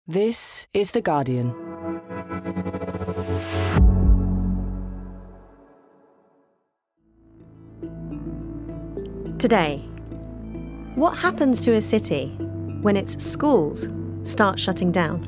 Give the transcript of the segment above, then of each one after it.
This is The Guardian. Today, what happens to a city when its schools start shutting down?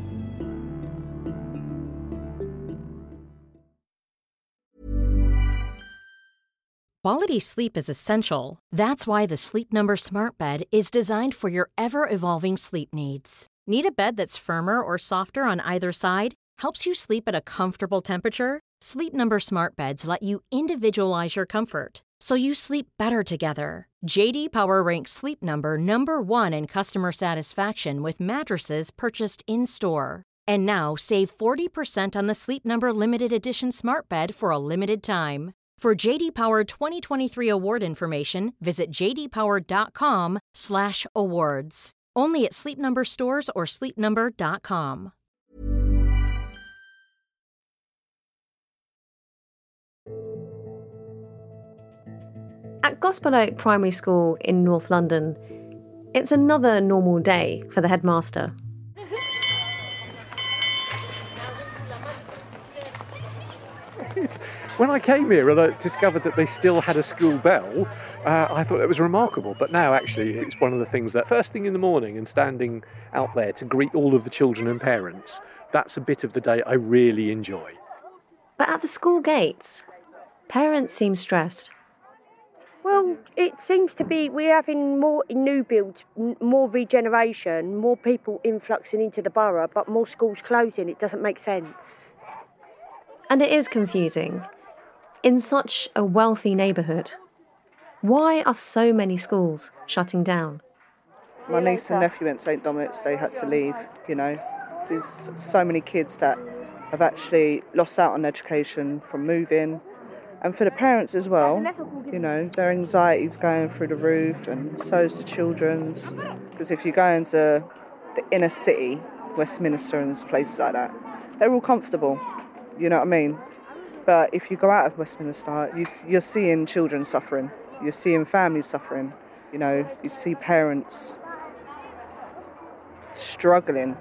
Quality sleep is essential. That's why the Sleep Number Smart Bed is designed for your ever-evolving sleep needs. Need a bed that's firmer or softer on either side? Helps you sleep at a comfortable temperature? Sleep Number Smart Beds let you individualize your comfort, so you sleep better together. J.D. Power ranks Sleep Number number 1 in customer satisfaction with mattresses purchased in-store. And now save 40% on the Sleep Number Limited Edition Smart Bed for a limited time. For J.D. Power 2023 award information, visit jdpower.com/awards. Only at Sleep Number stores or sleepnumber.com. At Gospel Oak Primary School in North London, it's another normal day for the headmaster. When I came here and I discovered that they still had a school bell, I thought it was remarkable. But now, actually, it's one of the things that first thing in the morning and standing out there to greet all of the children and parents, that's a bit of the day I really enjoy. But at the school gates, parents seem stressed. Well, it seems to be we're having more new builds, more regeneration, more people influxing into the borough, but more schools closing. It doesn't make sense. And it is confusing. In such a wealthy neighbourhood, why are so many schools shutting down? My niece and nephew at St Dominic's, they had to leave, There's so many kids that have actually lost out on education from moving. And for the parents as well, their anxiety's going through the roof, and so is the children's. Because if you go into the inner city, Westminster and places like that, they're all comfortable, you know what I mean? But if you go out of Westminster, you're seeing children suffering. You're seeing families suffering. You see parents struggling.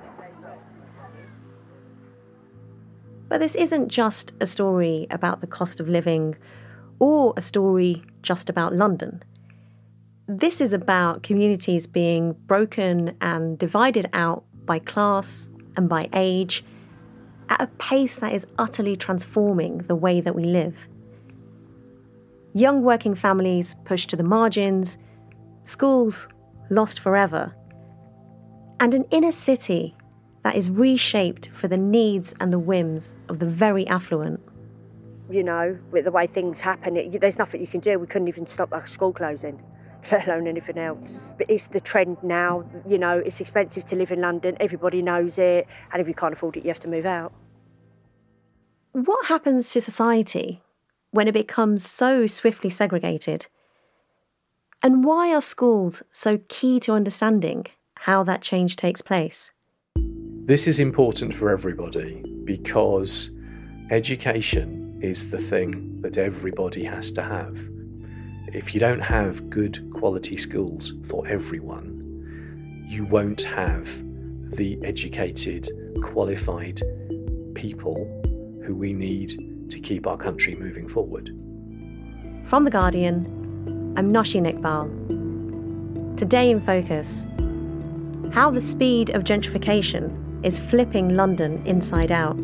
But this isn't just a story about the cost of living or a story just about London. This is about communities being broken and divided out by class and by age at a pace that is utterly transforming the way that we live. Young working families pushed to the margins, schools lost forever, and an inner city that is reshaped for the needs and the whims of the very affluent. With the way things happen, there's nothing you can do. We couldn't even stop our school closing, let alone anything else. But it's the trend now, it's expensive to live in London, everybody knows it, and if you can't afford it, you have to move out. What happens to society when it becomes so swiftly segregated? And why are schools so key to understanding how that change takes place? This is important for everybody because education is the thing that everybody has to have. If you don't have good quality schools for everyone, you won't have the educated, qualified people who we need to keep our country moving forward. From The Guardian, I'm Nosheen Iqbal. Today in Focus, how the speed of gentrification is flipping London inside out.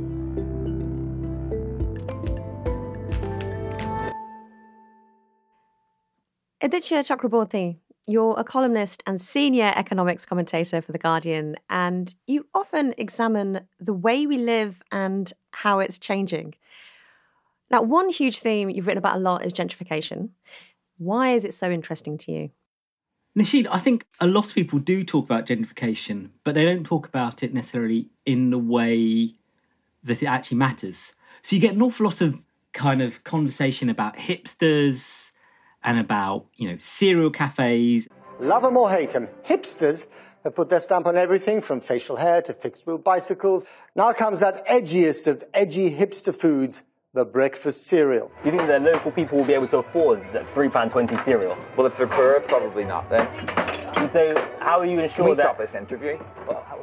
Aditya Chakraborty, you're a columnist and senior economics commentator for The Guardian, and you often examine the way we live and how it's changing. Now, one huge theme you've written about a lot is gentrification. Why is it so interesting to you? Nosheen, I think a lot of people do talk about gentrification, but they don't talk about it necessarily in the way that it actually matters. So you get an awful lot of kind of conversation about hipsters and about, cereal cafes. Love 'em or hate 'em, hipsters have put their stamp on everything from facial hair to fixed-wheel bicycles. Now comes that edgiest of edgy hipster foods, the breakfast cereal. Do you think that local people will be able to afford that £3.20 cereal? Well, if they're poor, probably not then. And so how are you ensure Can we that... stop this interview? Well,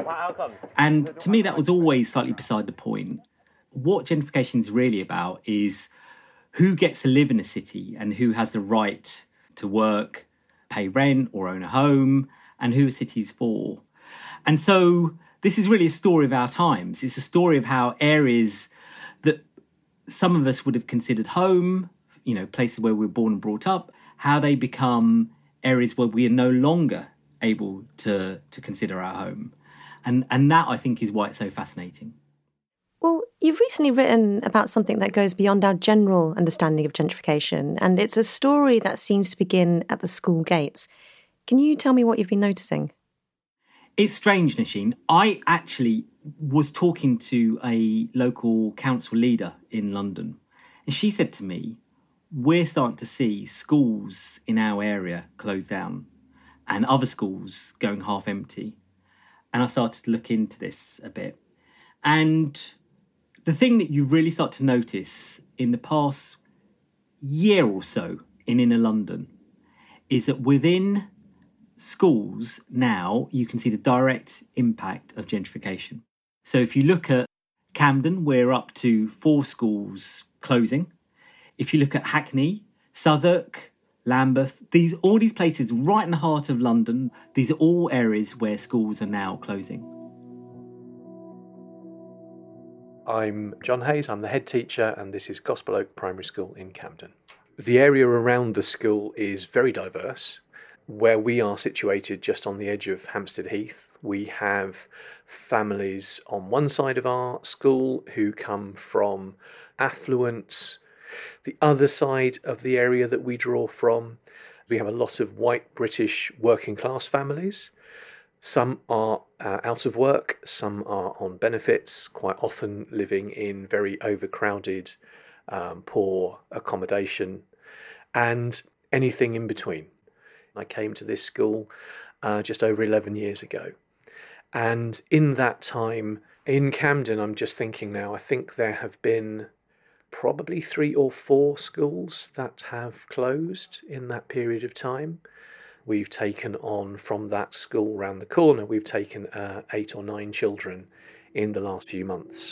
How come? And to me, that was always slightly beside the point. What gentrification is really about is who gets to live in a city and who has the right to work, pay rent or own a home, and who a city is for. And so this is really a story of our times. It's a story of how areas that some of us would have considered home, you know, places where we were born and brought up, how they become areas where we are no longer able to consider our home. And that, I think, is why it's so fascinating. Well, you've recently written about something that goes beyond our general understanding of gentrification, and it's a story that seems to begin at the school gates. Can you tell me what you've been noticing? It's strange, Nasheen. I actually was talking to a local council leader in London, and she said to me, we're starting to see schools in our area close down and other schools going half empty. And I started to look into this a bit. And the thing that you really start to notice in the past year or so in inner London is that within schools now, you can see the direct impact of gentrification. So if you look at Camden, we're up to 4 schools closing. If you look at Hackney, Southwark, Lambeth, all these places right in the heart of London, these are all areas where schools are now closing. I'm John Hayes, I'm the head teacher, and this is Gospel Oak Primary School in Camden. The area around the school is very diverse. Where we are situated just on the edge of Hampstead Heath, we have families on one side of our school who come from affluence. The other side of the area that we draw from, we have a lot of white British working class families. Some are out of work, some are on benefits, quite often living in very overcrowded, poor accommodation, and anything in between. I came to this school just over 11 years ago. And in that time, in Camden, I'm just thinking now, I think there have been probably 3 or 4 schools that have closed in that period of time. We've taken on from that school round the corner, we've taken 8 or 9 children in the last few months.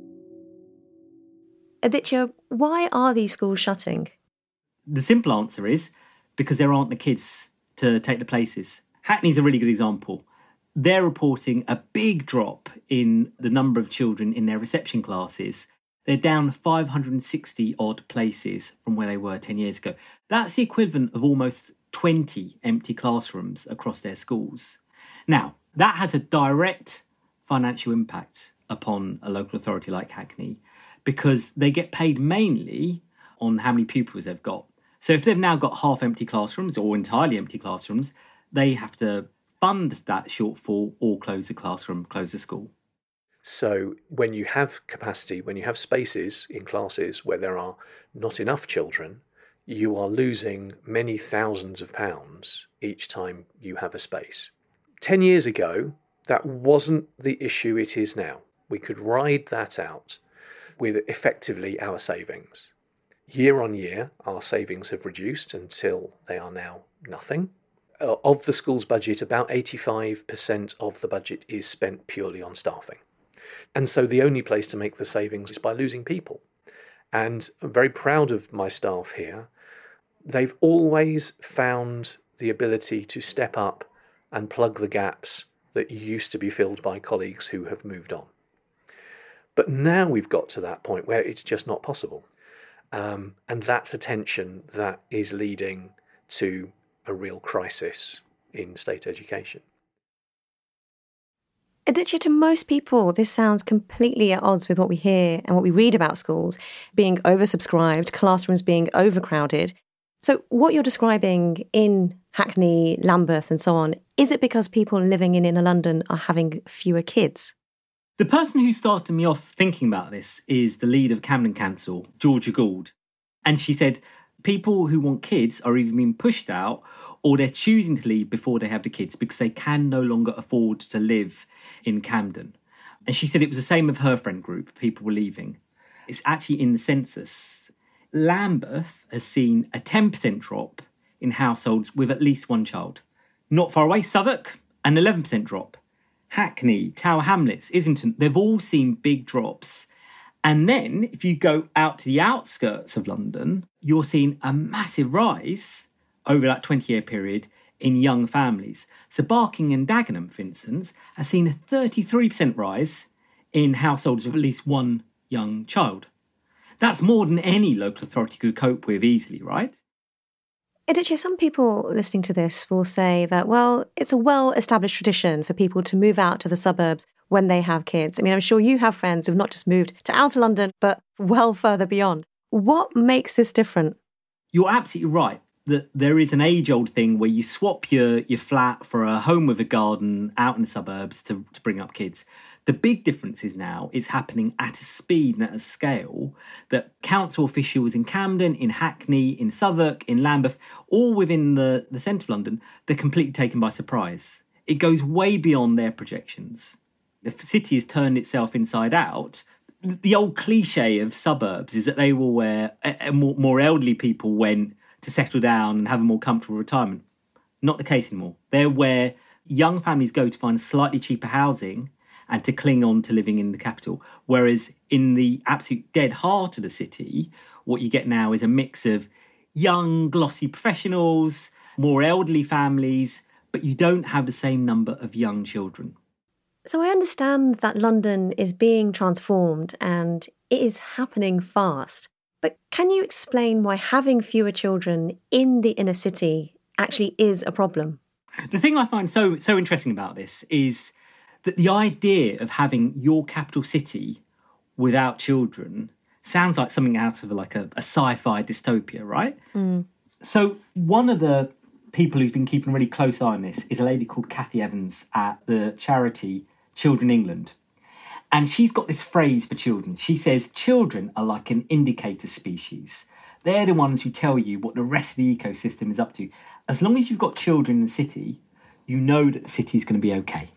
Aditya, why are these schools shutting? The simple answer is because there aren't the kids to take the places. Hackney's a really good example. They're reporting a big drop in the number of children in their reception classes. They're down 560 odd places from where they were 10 years ago. That's the equivalent of almost 20 empty classrooms across their schools. Now, that has a direct financial impact upon a local authority like Hackney because they get paid mainly on how many pupils they've got. So if they've now got half empty classrooms or entirely empty classrooms, they have to fund that shortfall or close the classroom, close the school. So when you have capacity, when you have spaces in classes where there are not enough children, you are losing many thousands of pounds each time you have a space. 10 years ago, that wasn't the issue it is now. We could ride that out with effectively our savings. Year on year, our savings have reduced until they are now nothing. Of the school's budget, about 85% of the budget is spent purely on staffing. And so the only place to make the savings is by losing people. And I'm very proud of my staff here. They've always found the ability to step up and plug the gaps that used to be filled by colleagues who have moved on. But now we've got to that point where it's just not possible. And that's a tension that is leading to a real crisis in state education. Aditya, to most people, this sounds completely at odds with what we hear and what we read about schools being oversubscribed, classrooms being overcrowded. So what you're describing in Hackney, Lambeth and so on, is it because people living in inner London are having fewer kids? The person who started me off thinking about this is the leader of Camden Council, Georgia Gould. And she said people who want kids are either being pushed out or they're choosing to leave before they have the kids because they can no longer afford to live in Camden. And she said it was the same with her friend group, people were leaving. It's actually in the census. Lambeth has seen a 10% drop in households with at least one child. Not far away, Southwark, an 11% drop. Hackney, Tower Hamlets, Islington, they've all seen big drops. And then if you go out to the outskirts of London, you're seeing a massive rise over that 20-year period in young families. So Barking and Dagenham, for instance, has seen a 33% rise in households with at least one young child. That's more than any local authority could cope with easily, right? Adichie, some people listening to this will say that, well, it's a well-established tradition for people to move out to the suburbs when they have kids. I mean, I'm sure you have friends who've not just moved to outer London, but well further beyond. What makes this different? You're absolutely right that there is an age-old thing where you swap your flat for a home with a garden out in the suburbs to bring up kids. The big difference is now it's happening at a speed and at a scale that council officials in Camden, in Hackney, in Southwark, in Lambeth, all within the centre of London, they're completely taken by surprise. It goes way beyond their projections. The city has turned itself inside out. The old cliche of suburbs is that they were where more elderly people went to settle down and have a more comfortable retirement. Not the case anymore. They're where young families go to find slightly cheaper housing and to cling on to living in the capital. Whereas in the absolute dead heart of the city, what you get now is a mix of young, glossy professionals, more elderly families, but you don't have the same number of young children. So I understand that London is being transformed and it is happening fast. But can you explain why having fewer children in the inner city actually is a problem? The thing I find so interesting about this is that the idea of having your capital city without children sounds like something out of like a sci-fi dystopia, right? Mm. So one of the people who's been keeping a really close eye on this is a lady called Cathy Evans at the charity Children England. And she's got this phrase for children. She says, children are like an indicator species. They're the ones who tell you what the rest of the ecosystem is up to. As long as you've got children in the city, you know that the city is going to be okay.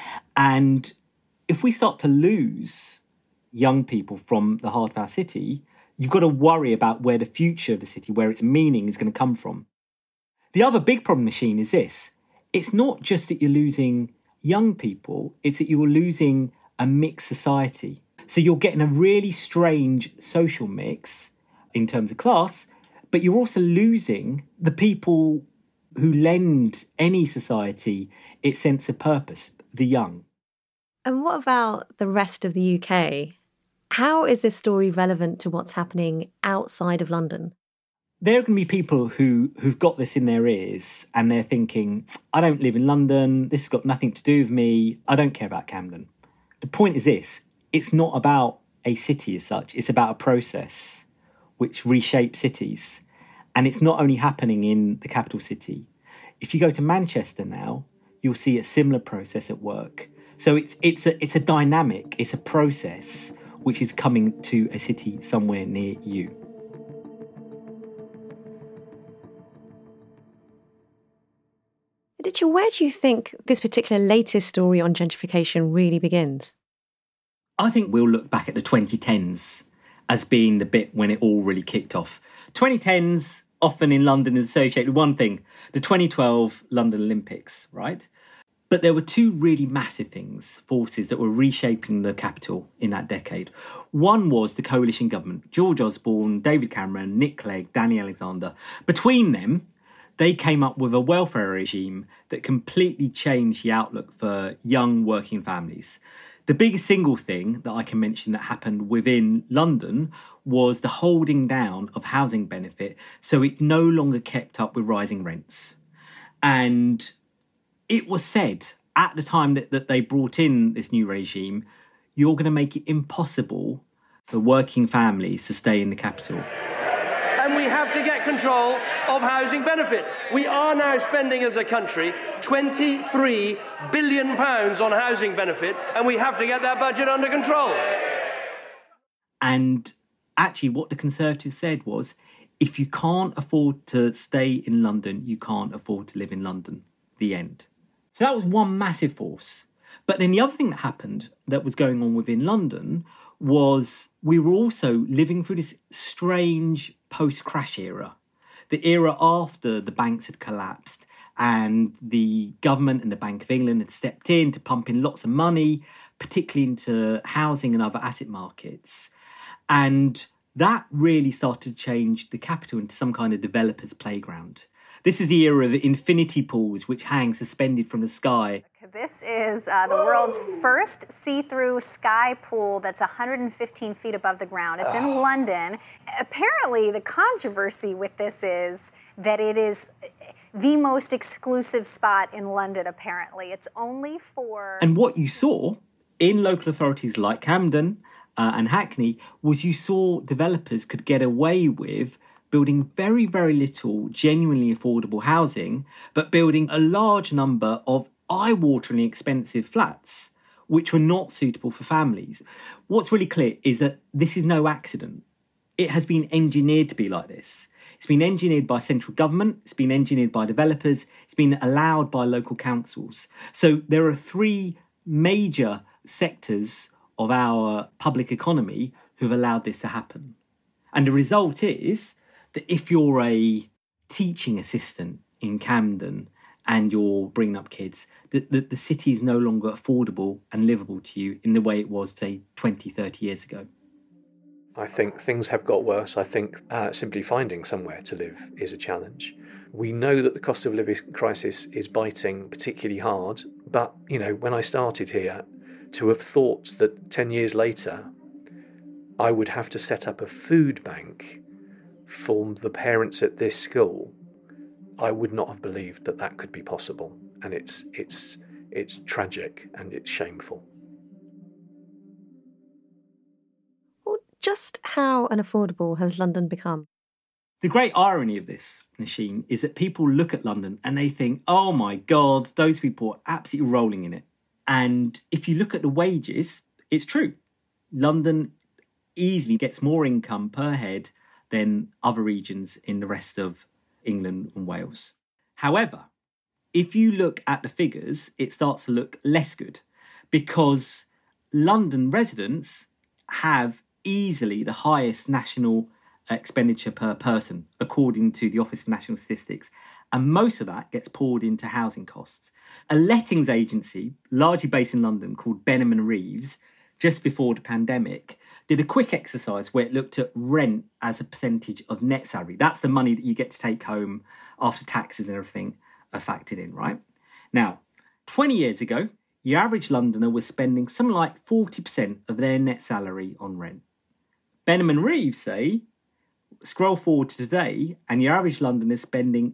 And if we start to lose young people from the heart of our city, you've got to worry about where the future of the city, where its meaning is going to come from. The other big problem machine is this. It's not just that you're losing young people, it's that you're losing a mixed society. So you're getting a really strange social mix in terms of class, but you're also losing the people who lend any society its sense of purpose, the young. And what about the rest of the UK? How is this story relevant to what's happening outside of London? There are going to be people who've got this in their ears and they're thinking, I don't live in London, this has got nothing to do with me, I don't care about Camden. The point is this, it's not about a city as such, it's about a process which reshapes cities. And it's not only happening in the capital city. If you go to Manchester now, you'll see a similar process at work. So it's a dynamic, it's a process which is coming to a city somewhere near you. Adichie, where do you think this particular latest story on gentrification really begins? I think we'll look back at the 2010s as being the bit when it all really kicked off. 2010s, often in London, is associated with one thing, the 2012 London Olympics, right? But there were two really massive forces that were reshaping the capital in that decade. One was the coalition government, George Osborne, David Cameron, Nick Clegg, Danny Alexander. Between them, they came up with a welfare regime that completely changed the outlook for young working families. The biggest single thing that I can mention that happened within London was the holding down of housing benefit, so it no longer kept up with rising rents. And it was said at the time that they brought in this new regime, you're going to make it impossible for working families to stay in the capital. And we have to get control of housing benefit. We are now spending as a country £23 billion on housing benefit, and we have to get that budget under control. And actually what the Conservatives said was, if you can't afford to stay in London, you can't afford to live in London. The end. So that was one massive force. But then the other thing that happened that was going on within London was we were also living through this strange post-crash era, the era after the banks had collapsed and the government and the Bank of England had stepped in to pump in lots of money, particularly into housing and other asset markets. And that really started to change the capital into some kind of developer's playground. This is the era of infinity pools, which hang suspended from the sky. This is the world's first see-through sky pool that's 115 feet above the ground. It's in London. Apparently, the controversy with this is that it is the most exclusive spot in London, apparently. It's only for... And what you saw in local authorities like Camden and Hackney was you saw developers could get away with building very, very little genuinely affordable housing, but building a large number of eye-wateringly expensive flats, which were not suitable for families. What's really clear is that this is no accident. It has been engineered to be like this. It's been engineered by central government, it's been engineered by developers, it's been allowed by local councils. So there are three major sectors of our public economy who've allowed this to happen. And the result is that if you're a teaching assistant in Camden and you're bringing up kids, the city is no longer affordable and livable to you in the way it was, say, 20, 30 years ago. I think things have got worse. I think simply finding somewhere to live is a challenge. We know that the cost of living crisis is biting particularly hard, but, you know, when I started here, to have thought that 10 years later I would have to set up a food bank for the parents at this school, I would not have believed that that could be possible. And it's tragic and it's shameful. Well, just how unaffordable has London become? The great irony of this, Nosheen, is that people look at London and they think, oh my God, those people are absolutely rolling in it. And if you look at the wages, it's true. London easily gets more income per head than other regions in the rest of England and Wales. However, if you look at the figures, it starts to look less good because London residents have easily the highest national expenditure per person, according to the Office for National Statistics. And most of that gets poured into housing costs. A lettings agency, largely based in London, called Benham & Reeves, just before the pandemic, did a quick exercise where it looked at rent as a percentage of net salary. That's the money that you get to take home after taxes and everything are factored in, right? Now, 20 years ago, your average Londoner was spending something like 40% of their net salary on rent. Benham & Reeves say, scroll forward to today, and your average Londoner is spending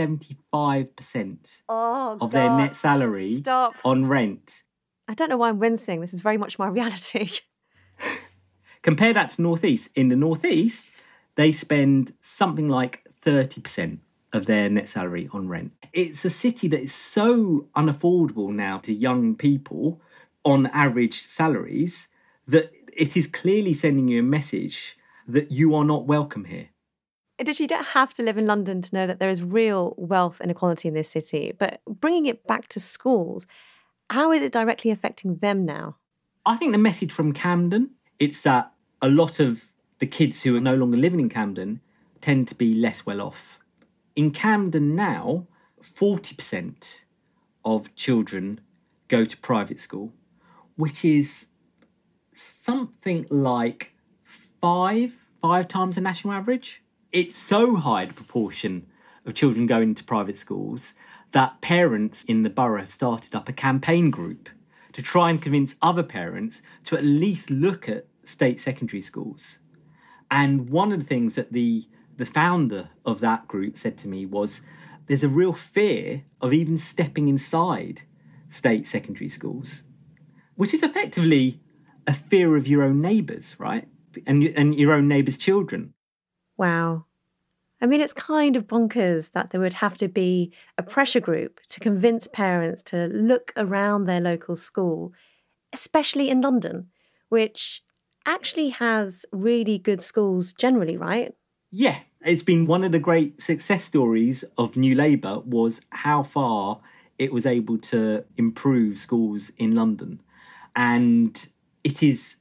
75% of their net salary on rent. I don't know why I'm wincing. This is very much my reality. Compare that to North East. In the North East, they spend something like 30% of their net salary on rent. It's a city that is so unaffordable now to young people on average salaries that it is clearly sending you a message that you are not welcome here. You don't have to live in London to know that there is real wealth inequality in this city. But bringing it back to schools, how is it directly affecting them now? I think the message from Camden, it's that a lot of the kids who are no longer living in Camden tend to be less well off. In Camden now, 40% of children go to private school, which is something like five times the national average. It's so high the proportion of children going to private schools that parents in the borough have started up a campaign group to try and convince other parents to at least look at state secondary schools. And one of the things that the founder of that group said to me was there's a real fear of even stepping inside state secondary schools, which is effectively a fear of your own neighbours, right? And your own neighbours' children. Wow. I mean, it's kind of bonkers that there would have to be a pressure group to convince parents to look around their local school, especially in London, which actually has really good schools generally, right? Yeah, it's been one of the great success stories of New Labour was how far it was able to improve schools in London. And it is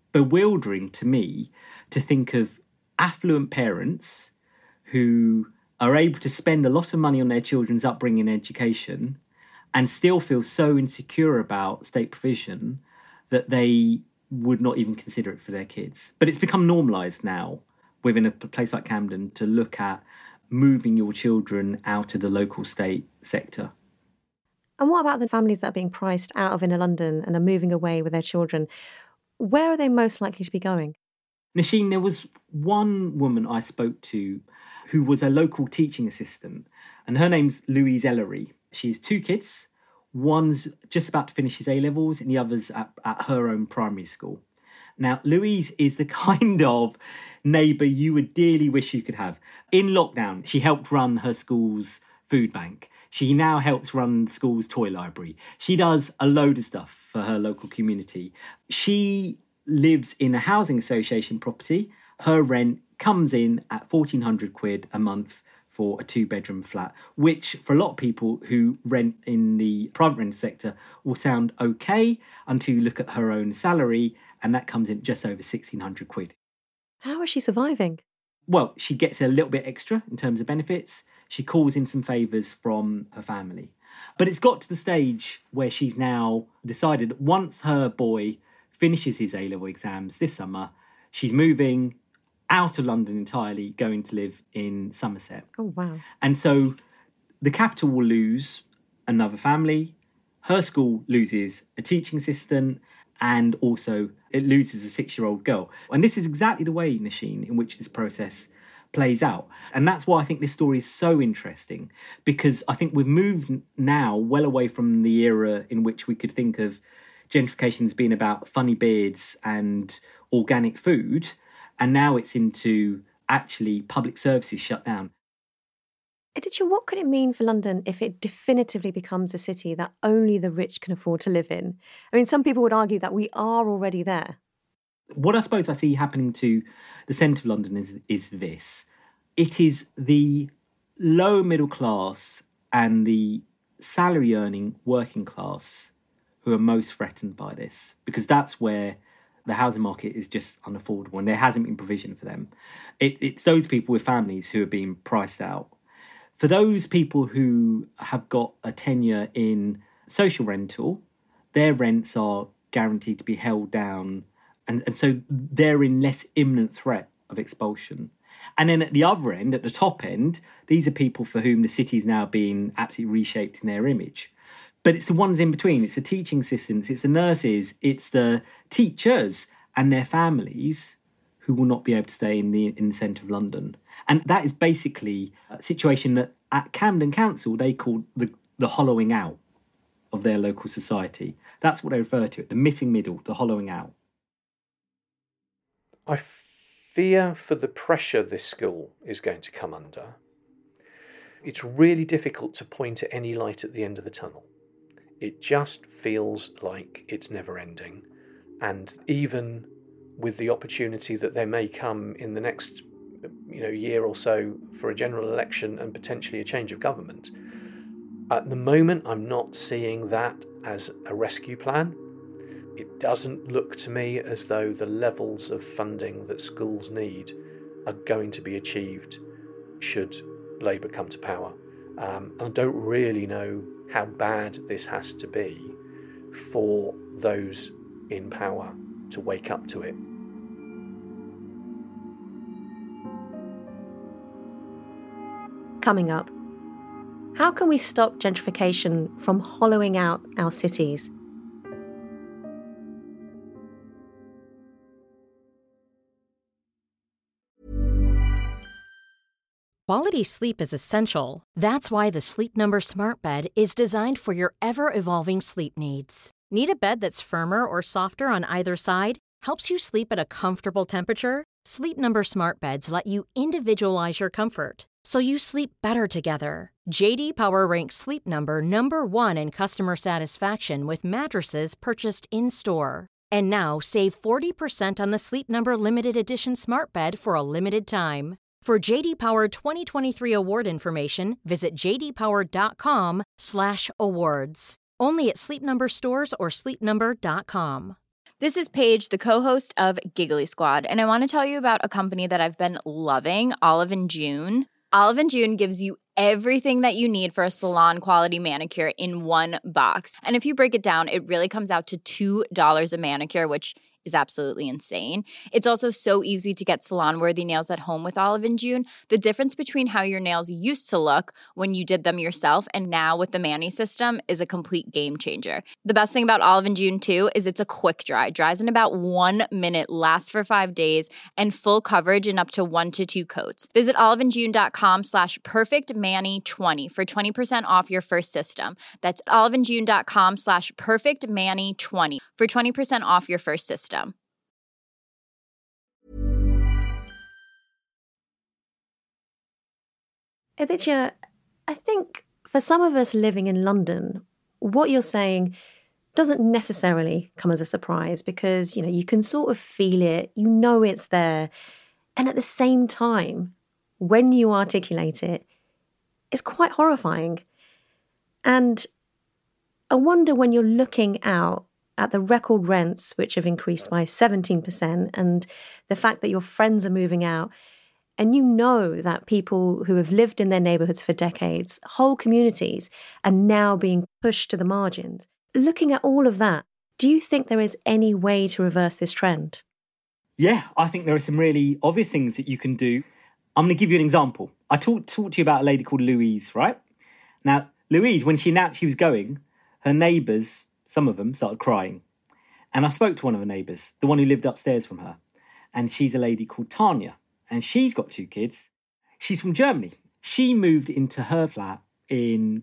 bewildering to me to think of affluent parents who are able to spend a lot of money on their children's upbringing and education and still feel so insecure about state provision that they would not even consider it for their kids. But it's become normalised now within a place like Camden to look at moving your children out of the local state sector. And what about the families that are being priced out of inner London and are moving away with their children? Where are they most likely to be going? Nasheen, there was one woman I spoke to who was a local teaching assistant, and her name's Louise Ellery. She has 2 kids. One's just about to finish his A-levels and the other's at her own primary school. Now, Louise is the kind of neighbour you would dearly wish you could have. In lockdown, she helped run her school's food bank. She now helps run the school's toy library. She does a load of stuff for her local community. She lives in a housing association property. Her rent comes in at £1,400 a month for a 2-bedroom flat, which for a lot of people who rent in the private rental sector will sound okay until you look at her own salary, and that comes in just over £1,600. How is she surviving? Well, she gets a little bit extra in terms of benefits. She calls in some favours from her family. But it's got to the stage where she's now decided that once her boy finishes his A-level exams this summer, she's moving out of London entirely, going to live in Somerset. Oh, wow. And so the capital will lose another family. Her school loses a teaching assistant, and also it loses a 6-year-old girl. And this is exactly the way, Nasheen, in which this process plays out. And that's why I think this story is so interesting, because I think we've moved now well away from the era in which we could think of gentrification as being about funny beards and organic food, and now it's into actually public services shut down. Aditya, what could it mean for London if it definitively becomes a city that only the rich can afford to live in? I mean, some people would argue that we are already there. What I suppose I see happening to the centre of London is this. It is the low middle class and the salary earning working class who are most threatened by this, because that's where the housing market is just unaffordable and there hasn't been provision for them. It's those people with families who are being priced out. For those people who have got a tenure in social rental, their rents are guaranteed to be held down, and so they're in less imminent threat of expulsion. And then at the other end, at the top end, these are people for whom the city is now being absolutely reshaped in their image. But it's the ones in between. It's the teaching assistants, it's the nurses, it's the teachers and their families who will not be able to stay in the centre of London. And that is basically a situation that at Camden Council they call the hollowing out of their local society. That's what they refer to it, the missing middle, the hollowing out. I fear for the pressure this school is going to come under. It's really difficult to point at any light at the end of the tunnel. It just feels like it's never ending. And even with the opportunity that there may come in the next year or so for a general election and potentially a change of government, at the moment I'm not seeing that as a rescue plan. It doesn't look to me as though the levels of funding that schools need are going to be achieved should Labour come to power. I don't really know how bad this has to be for those in power to wake up to it. Coming up, how can we stop gentrification from hollowing out our cities? Quality sleep is essential. That's why the Sleep Number Smart Bed is designed for your ever-evolving sleep needs. Need a bed that's firmer or softer on either side? Helps you sleep at a comfortable temperature? Sleep Number Smart Beds let you individualize your comfort, so you sleep better together. J.D. Power ranks Sleep Number number 1 in customer satisfaction with mattresses purchased in-store. And now save 40% on the Sleep Number Limited Edition Smart Bed for a limited time. For J.D. Power 2023 award information, visit jdpower.com/awards. Only at Sleep Number stores or sleepnumber.com. This is Paige, the co-host of Giggly Squad, and I want to tell you about a company that I've been loving, Olive & June. Olive & June gives you everything that you need for a salon-quality manicure in one box. And if you break it down, it really comes out to $2 a manicure, which is absolutely insane. It's also so easy to get salon-worthy nails at home with Olive & June. The difference between how your nails used to look when you did them yourself and now with the Mani system is a complete game changer. The best thing about Olive & June, too, is it's a quick dry. Dries in about 1 minute, lasts for 5 days, and full coverage in up to 1 to 2 coats. Visit oliveandjune.com/perfectmani20 for 20% off your first system. That's oliveandjune.com/perfectmani20 for 20% off your first system. Aditya, I think for some of us living in London, what you're saying doesn't necessarily come as a surprise because, you can sort of feel it, it's there. And at the same time, when you articulate it, it's quite horrifying. And I wonder when you're looking out at the record rents, which have increased by 17%, and the fact that your friends are moving out, and that people who have lived in their neighbourhoods for decades, whole communities, are now being pushed to the margins. Looking at all of that, do you think there is any way to reverse this trend? Yeah, I think there are some really obvious things that you can do. I'm going to give you an example. I talked to you about a lady called Louise, right? Now, Louise, when she announced she was going, her neighbours, some of them, started crying. And I spoke to one of her neighbours, the one who lived upstairs from her. And she's a lady called Tanya. And she's got 2 kids. She's from Germany. She moved into her flat in,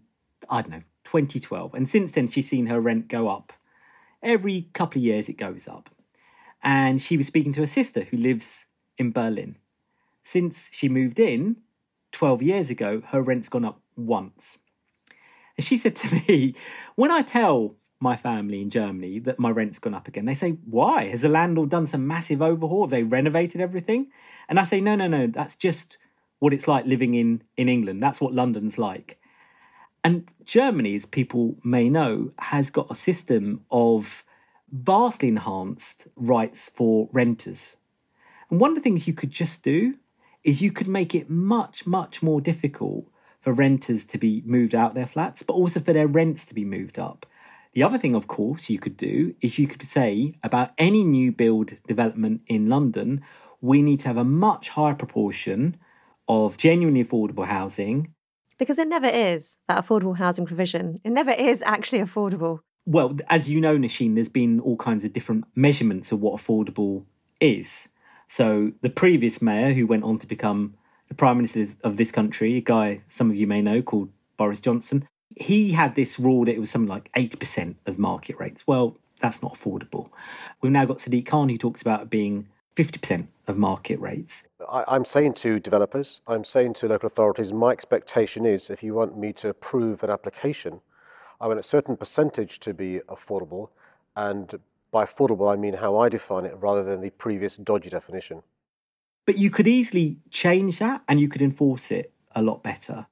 2012. And since then, she's seen her rent go up. Every couple of years, it goes up. And she was speaking to her sister, who lives in Berlin. Since she moved in 12 years ago, her rent's gone up once. And she said to me, when I tell my family in Germany that my rent's gone up again, they say, why? Has the landlord done some massive overhaul? Have they renovated everything? And I say, no, that's just what it's like living in England. That's what London's like. And Germany, as people may know, has got a system of vastly enhanced rights for renters. And one of the things you could just do is you could make it much, much more difficult for renters to be moved out their flats, but also for their rents to be moved up. The other thing, of course, you could do is you could say about any new build development in London, we need to have a much higher proportion of genuinely affordable housing. Because it never is, that affordable housing provision. It never is actually affordable. Well, as you know, Nosheen, there's been all kinds of different measurements of what affordable is. So the previous mayor, who went on to become the Prime Minister of this country, a guy some of you may know called Boris Johnson, he had this rule that it was something like 8% of market rates. Well, that's not affordable. We've now got Sadiq Khan, who talks about it being 50% of market rates. I'm saying to developers, I'm saying to local authorities, my expectation is if you want me to approve an application, I want a certain percentage to be affordable. And by affordable, I mean how I define it rather than the previous dodgy definition. But you could easily change that and you could enforce it a lot better.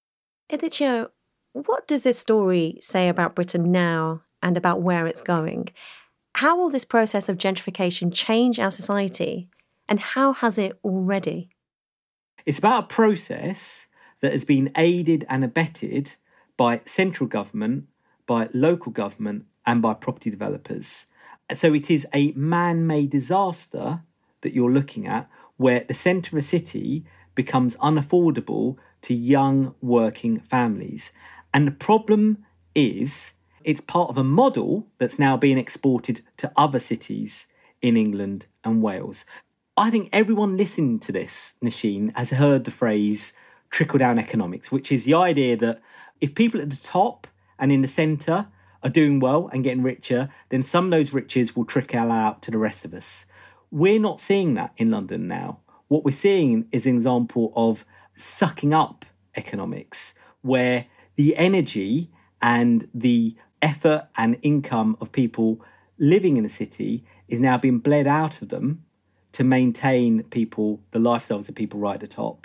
Aditya, what does this story say about Britain now and about where it's going? How will this process of gentrification change our society, and how has it already? It's about a process that has been aided and abetted by central government, by local government, and by property developers. So it is a man-made disaster that you're looking at, where the centre of a city becomes unaffordable to young working families. And the problem is it's part of a model that's now being exported to other cities in England and Wales. I think everyone listening to this, Nosheen, has heard the phrase trickle-down economics, which is the idea that if people at the top and in the centre are doing well and getting richer, then some of those riches will trickle out to the rest of us. We're not seeing that in London now. What we're seeing is an example of sucking up economics, where the energy and the effort and income of people living in a city is now being bled out of them to maintain people, the lifestyles of people right at the top.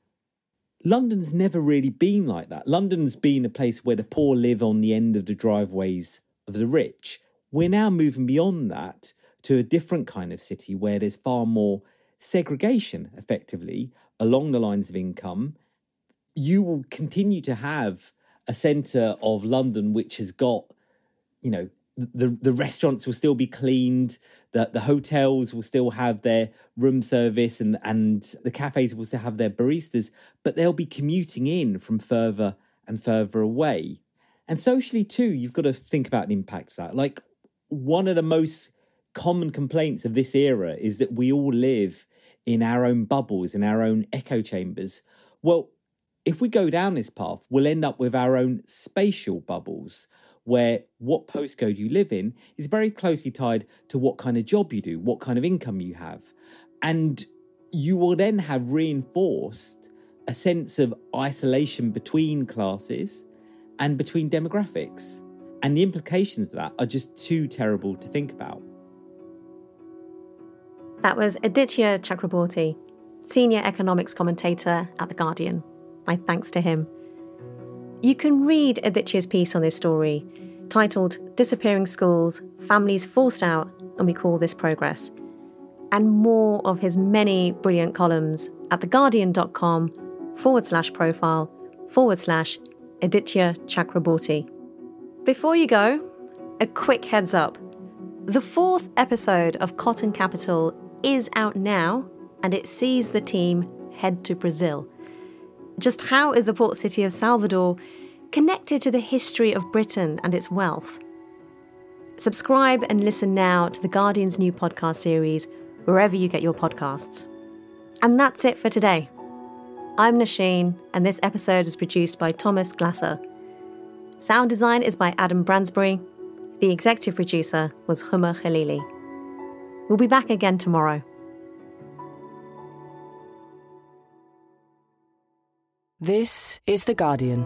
London's never really been like that. London's been a place where the poor live on the end of the driveways of the rich. We're now moving beyond that to a different kind of city where there's far more segregation, effectively, along the lines of income you will continue to have a centre of London which has got, you know, the restaurants will still be cleaned, the hotels will still have their room service, and the cafes will still have their baristas, but they'll be commuting in from further and further away. And socially too, you've got to think about the impact of that. Like, one of the most common complaints of this era is that we all live in our own bubbles, in our own echo chambers. Well, if we go down this path, we'll end up with our own spatial bubbles, where what postcode you live in is very closely tied to what kind of job you do, what kind of income you have. And you will then have reinforced a sense of isolation between classes and between demographics. And the implications of that are just too terrible to think about. That was Aditya Chakraborty, senior economics commentator at The Guardian. My thanks to him. You can read Aditya's piece on this story, titled Disappearing Schools, Families Forced Out, and We Call This Progress, and more of his many brilliant columns at theguardian.com/profile/Aditya Chakraborty. Before you go, a quick heads up. The 4th episode of Cotton Capital is out now, and it sees the team head to Brazil. Just how is the port city of Salvador connected to the history of Britain and its wealth? Subscribe and listen now to The Guardian's new podcast series, wherever you get your podcasts. And that's it for today. I'm Nasheen, and this episode is produced by Thomas Glasser. Sound design is by Adam Bransbury. The executive producer was Huma Khalili. We'll be back again tomorrow. This is The Guardian.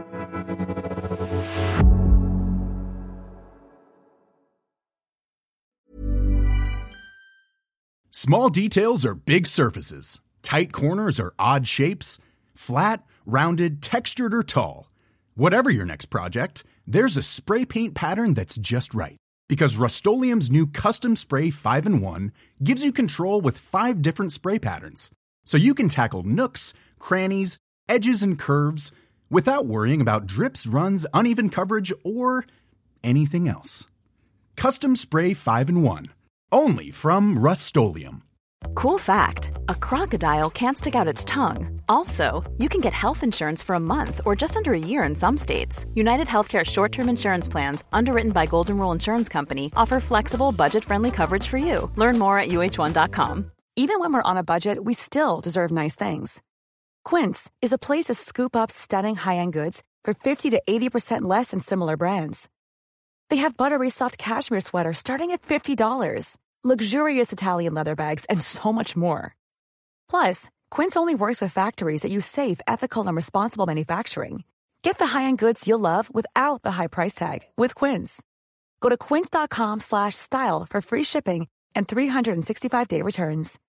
Small details are big surfaces. Tight corners are odd shapes. Flat, rounded, textured, or tall. Whatever your next project, there's a spray paint pattern that's just right. Because Rust-Oleum's new Custom Spray 5-in-1 gives you control with 5 different spray patterns. So you can tackle nooks, crannies, edges, and curves without worrying about drips, runs, uneven coverage, or anything else. Custom Spray 5-in-1. Only from Rust-Oleum. Cool fact, a crocodile can't stick out its tongue. Also, you can get health insurance for a month or just under a year in some states. United Healthcare short-term insurance plans, underwritten by Golden Rule Insurance Company, offer flexible, budget-friendly coverage for you. Learn more at uh1.com. Even when we're on a budget, we still deserve nice things. Quince is a place to scoop up stunning high-end goods for 50 to 80% less than similar brands. They have buttery soft cashmere sweaters starting at $50, luxurious Italian leather bags, and so much more. Plus, Quince only works with factories that use safe, ethical, and responsible manufacturing. Get the high-end goods you'll love without the high price tag with Quince. Go to quince.com/style for free shipping and 365-day returns.